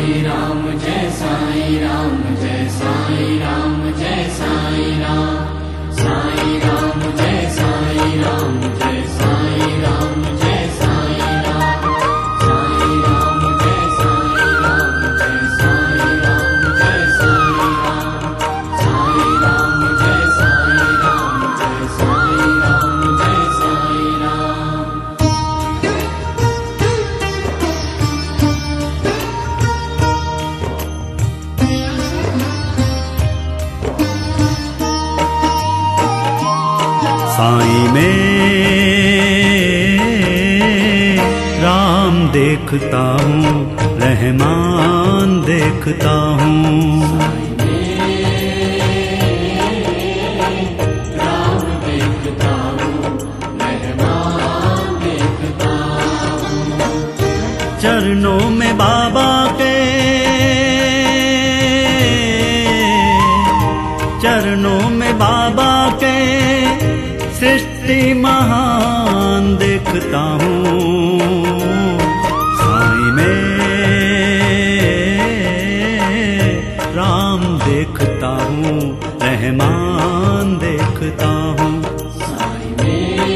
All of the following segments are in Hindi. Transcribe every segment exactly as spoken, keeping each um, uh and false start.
साई राम जय साई राम जय साई राम जय साई राम साई राम जय साई राम जय साई राम जय साई राम साई राम जय साई राम जय साई राम जय साई राम साई राम जय साई राम जय साई राम जय साई राम। साईं में राम देखता हूँ, रहमान देखता हूँ। राम देखता हूँ, रहमान देखता हूँ। चरणों में बाबा के, चरणों में बाबा के सृष्टि महान देखता हूँ। साईं में राम देखता हूँ, रहमान देखता हूँ। साईं में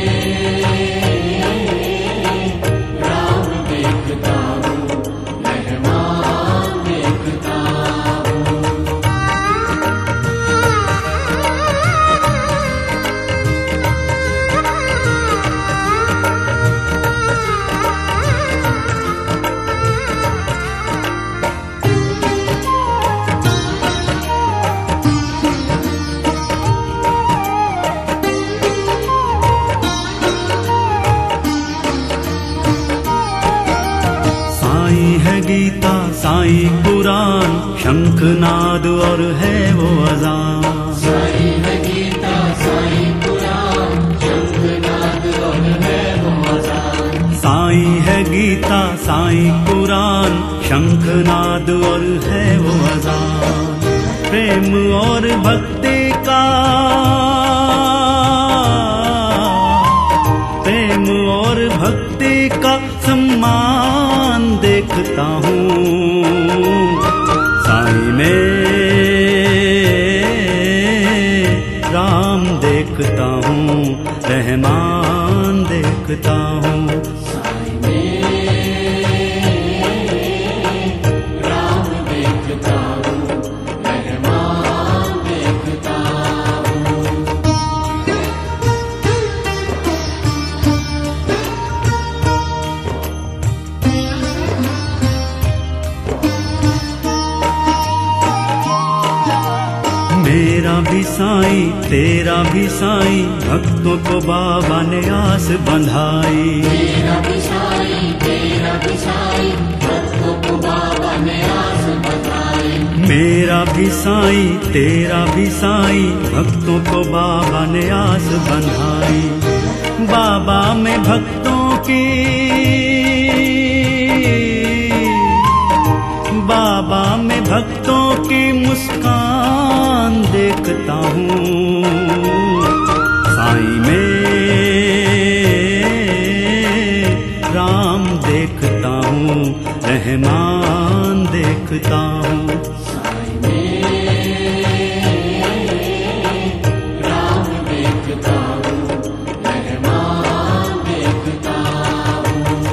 राम देखता हूँ, रहमान देखता हूँ। साईं है गीता, साईं कुरान, शंखनाद और है वो अज़ान। साईं है गीता, साईं कुरान, शंखनाद और है वो अज़ान। साईं है गीता, साईं कुरान, शंखनाद और है वो अज़ान। प्रेम और भक्ति का, प्रेम और भक्ति का सम्मान देखता हूँ। साईं में राम देखता हूँ, रहमान देखता हूँ। साईं में राम देखता हूँ, रहमान देखता हूँ। मेरा भी साईं, तेरा भी साईं, भक्तों को बाबा ने आस बंधाई। मेरा भी साईं, तेरा भी साईं, भक्तों को बाबा ने आस बंधाई। मेरा भी साईं, तेरा भी साईं, भक्तों को बाबा ने आस बंधाई। बाबा में भक्तों की, बाबा में भक्तों की मुस्कान देखता हूँ। साईं में राम देखता हूँ, रहमान देखता हूँ। साईं में राम देखता हूँ, रहमान देखता हूँ।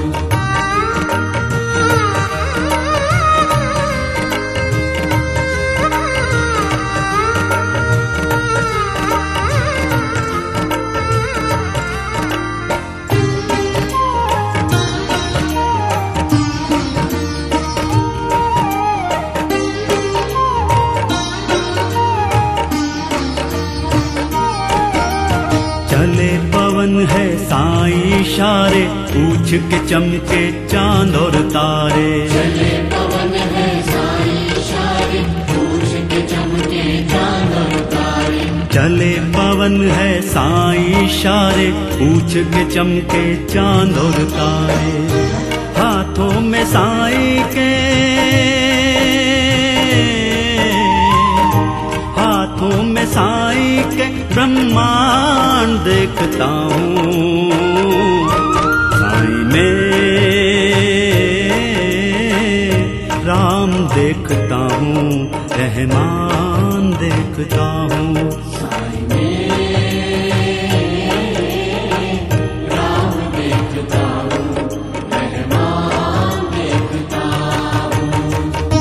चले पवन है साईं इशारे, पूछ के चमके चांद और तारे। चले पवन है साईं इशारे, पूछ के चमके चांद और तारे। चले पवन है साईं इशारे, पूछ के चमके चांद और तारे। हाथों में साईं के, हाथों में साईं के ब्रह्मांड देखता हूँ। साईं में राम देखता हूँ, रहमान देखता हूँ। साई में राम देखता हूँ, रहमान देखता हूँ।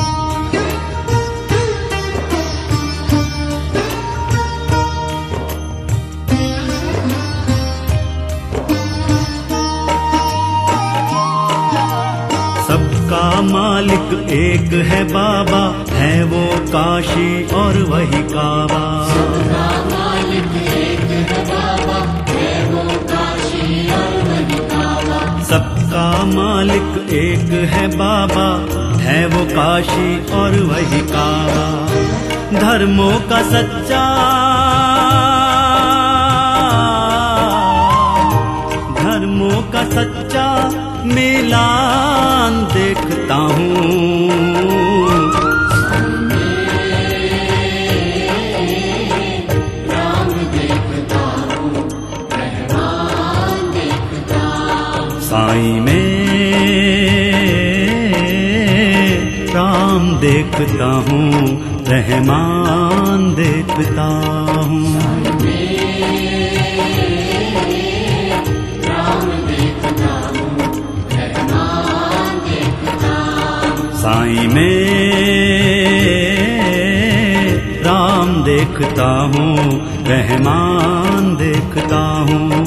सबका मालिक एक है बाबा, है वो काशी और वही काबा। सबका मालिक एक है बाबा, है वो काशी और वही काबा। सबका मालिक एक है बाबा, है वो काशी और वही काबा। धर्मों का सच्चा, धर्मों का सच्चा मिलान देखता हूँ। राम देखता हूँ, रहमान देखता हूँ। साईं में राम देखता हूँ, रहमान देखता हूँ। साईं में राम देखता हूँ, रहमान देखता हूँ।